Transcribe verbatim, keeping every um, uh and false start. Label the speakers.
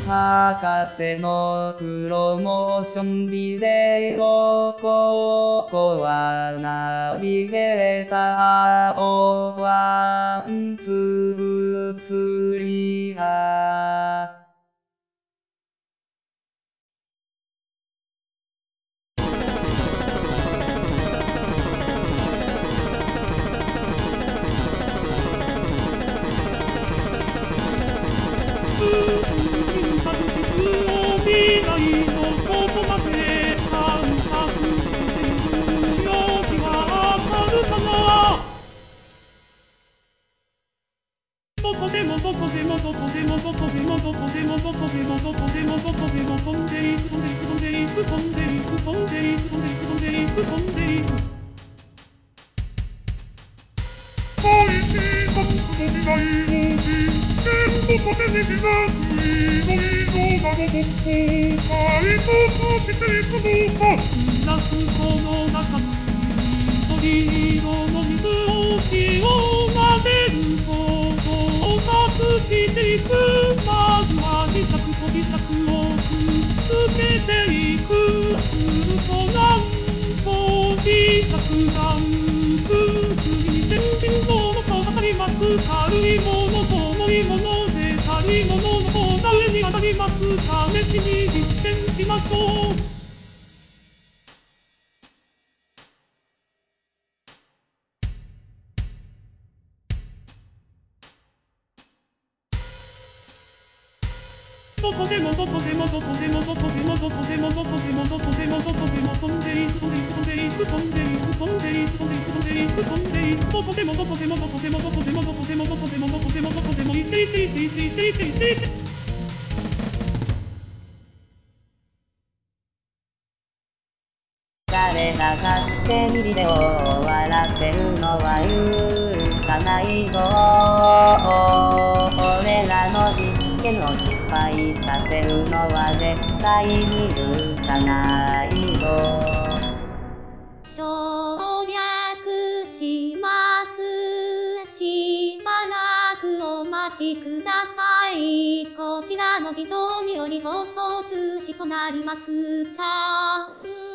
Speaker 1: 博士のプロモーションビデオ、ここはナビゲーターをワンツースリーは
Speaker 2: どこでもどこでもどこでもどこでもどこでもどこでもどこでもどこでも飛んでいく飛んでいく飛んでいく飛んでいく飛んでいく飛んでいく飛んでいく恋しい僕の未来を見てどこでできなくいろいろなロボットを開発していくのかなくこの中に緑色の水を潮が出るしていくまずは磁石と磁石をくっつけていくするとなんと磁石が浮く次に天秤座のとかかります軽いものと重いもので軽いものの方が上に上がります試しに実験しましょうどこでもどこでもどこでもどこでもどこでもどこでもどこでもどこでも飛んでいく飛んでいく飛んでいく飛んでいく飛んでいく飛んでいく飛んでいくどこでもどこでもどこでもどこでもどこでもどこでもどこでもどこでもいていていていていていていていて
Speaker 1: 誰が勝手にビデオを終わらせるのは許さないぞ俺らの実験を失敗させるのは絶対に許さないぞ
Speaker 3: 省略しますしばらくお待ちくださいこちらの事情により放送中止となりますチャー